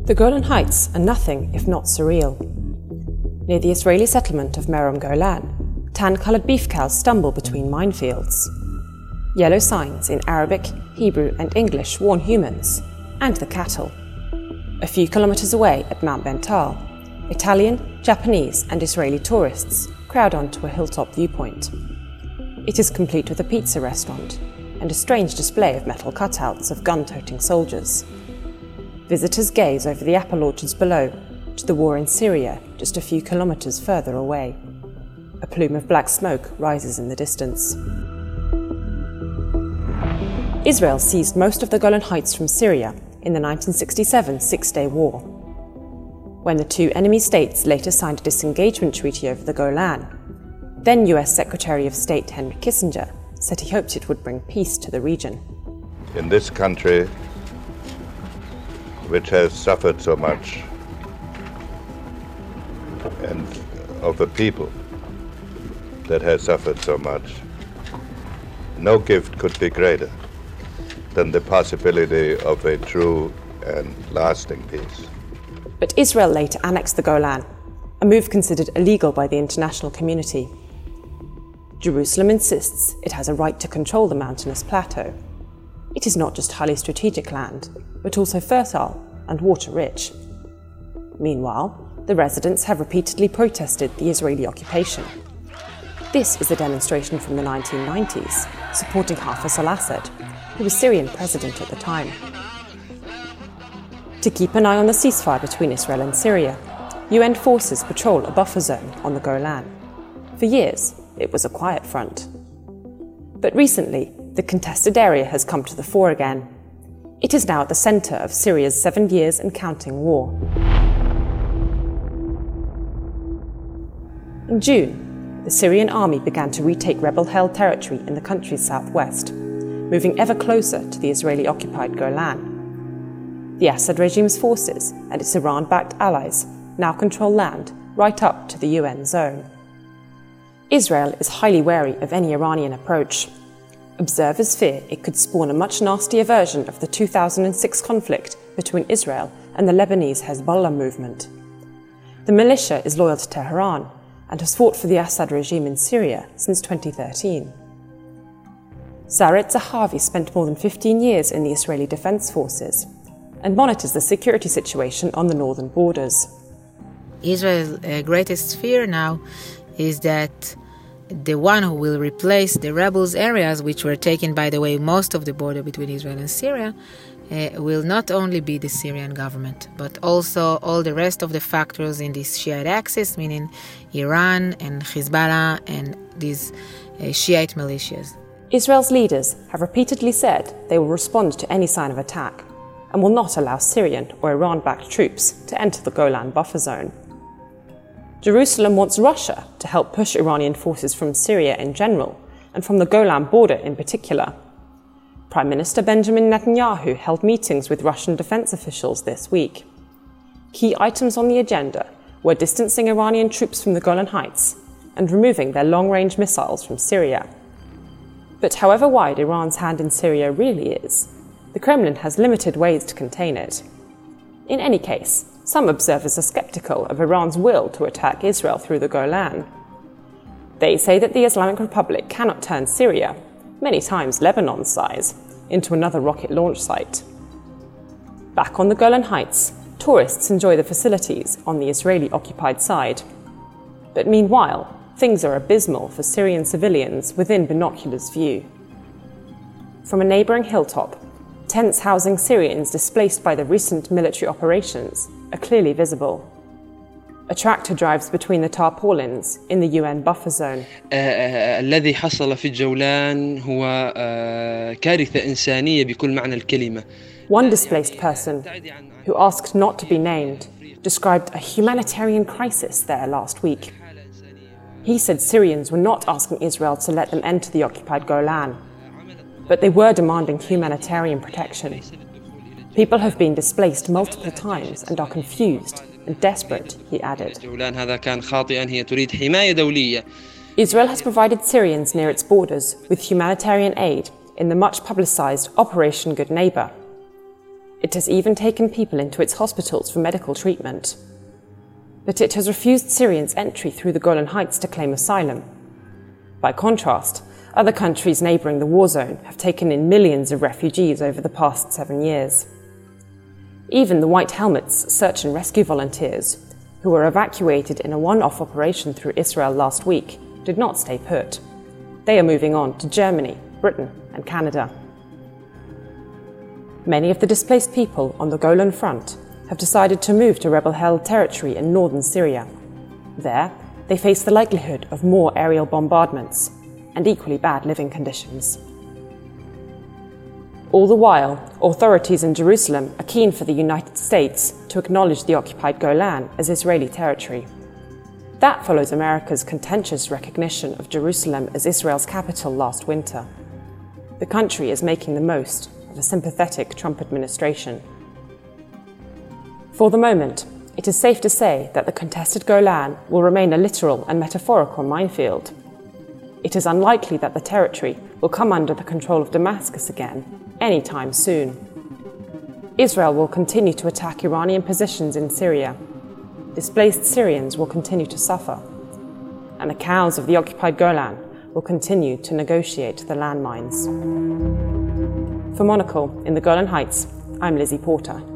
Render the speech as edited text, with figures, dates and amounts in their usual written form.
The Golan Heights are nothing if not surreal. Near the Israeli settlement of Merom Golan, tan-coloured beef cows stumble between minefields. Yellow signs in Arabic, Hebrew and English warn humans, and the cattle. A few kilometres away at Mount Bental, Italian, Japanese and Israeli tourists crowd onto a hilltop viewpoint. It is complete with a pizza restaurant and a strange display of metal cutouts of gun-toting soldiers. Visitors gaze over the apple orchards below to the war in Syria just a few kilometres further away. A plume of black smoke rises in the distance. Israel seized most of the Golan Heights from Syria in the 1967 Six-Day War. When the two enemy states later signed a disengagement treaty over the Golan, then US Secretary of State Henry Kissinger said he hoped it would bring peace to the region. In this country, which has suffered so much, and of a people that has suffered so much, no gift could be greater than the possibility of a true and lasting peace. But Israel later annexed the Golan, a move considered illegal by the international community. Jerusalem insists it has a right to control the mountainous plateau. It is not just highly strategic land, but also fertile and water-rich. Meanwhile, the residents have repeatedly protested the Israeli occupation. This is a demonstration from the 1990s, supporting Hafez al-Assad, who was Syrian president at the time. To keep an eye on the ceasefire between Israel and Syria, UN forces patrol a buffer zone on the Golan. For years, it was a quiet front. But recently, the contested area has come to the fore again. It is now at the centre of Syria's 7 years and counting war. In June, the Syrian army began to retake rebel-held territory in the country's southwest, moving ever closer to the Israeli-occupied Golan. The Assad regime's forces and its Iran-backed allies now control land right up to the UN zone. Israel is highly wary of any Iranian approach. Observers fear it could spawn a much nastier version of the 2006 conflict between Israel and the Lebanese Hezbollah movement. The militia is loyal to Tehran and has fought for the Assad regime in Syria since 2013. Zaret Zahavi spent more than 15 years in the Israeli Defense Forces and monitors the security situation on the northern borders. Israel's greatest fear now is that the one who will replace the rebels' areas, which were taken, by the way, most of the border between Israel and Syria, will not only be the Syrian government, but also all the rest of the factors in this Shiite axis, meaning Iran and Hezbollah and these Shiite militias. Israel's leaders have repeatedly said they will respond to any sign of attack and will not allow Syrian or Iran-backed troops to enter the Golan buffer zone. Jerusalem wants Russia to help push Iranian forces from Syria in general and from the Golan border in particular. Prime Minister Benjamin Netanyahu held meetings with Russian defense officials this week. Key items on the agenda were distancing Iranian troops from the Golan Heights and removing their long-range missiles from Syria. But however wide Iran's hand in Syria really is, the Kremlin has limited ways to contain it. In any case, some observers are skeptical of Iran's will to attack Israel through the Golan. They say that the Islamic Republic cannot turn Syria, many times Lebanon's size, into another rocket launch site. Back on the Golan Heights, tourists enjoy the facilities on the Israeli-occupied side. But meanwhile, things are abysmal for Syrian civilians within binoculars' view. From a neighbouring hilltop, tents housing Syrians displaced by the recent military operations are clearly visible. A tractor drives between the tarpaulins in the UN buffer zone. الذي حصل في الجولان هو كارثة إنسانية بكل معنى الكلمة. One displaced person, who asked not to be named, described a humanitarian crisis there last week. He said Syrians were not asking Israel to let them enter the occupied Golan, but they were demanding humanitarian protection. People have been displaced multiple times and are confused and desperate, he added. Israel has provided Syrians near its borders with humanitarian aid in the much publicized Operation Good Neighbor. It has even taken people into its hospitals for medical treatment. But it has refused Syrians entry through the Golan Heights to claim asylum. By contrast, other countries neighbouring the war zone have taken in millions of refugees over the past 7 years. Even the White Helmets search and rescue volunteers, who were evacuated in a one-off operation through Israel last week, did not stay put. They are moving on to Germany, Britain and Canada. Many of the displaced people on the Golan Front have decided to move to rebel-held territory in northern Syria. There, they face the likelihood of more aerial bombardments and equally bad living conditions. All the while, authorities in Jerusalem are keen for the United States to acknowledge the occupied Golan as Israeli territory. That follows America's contentious recognition of Jerusalem as Israel's capital last winter. The country is making the most of a sympathetic Trump administration. For the moment, it is safe to say that the contested Golan will remain a literal and metaphorical minefield. It is unlikely that the territory will come under the control of Damascus again anytime soon. Israel will continue to attack Iranian positions in Syria. Displaced Syrians will continue to suffer. And the cows of the occupied Golan will continue to negotiate the landmines. For Monocle in the Golan Heights, I'm Lizzie Porter.